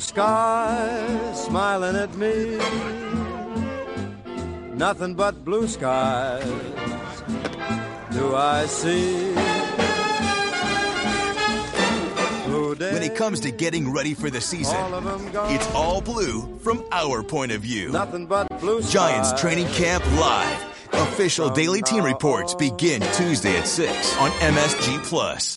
skies smiling at me. Nothing but blue skies do I see. Blue day, when it comes to getting ready for the season, it's all blue from our point of view. Nothing but blue skies. Giants Training Camp Live. Official daily team reports begin Tuesday at 6 on MSG+.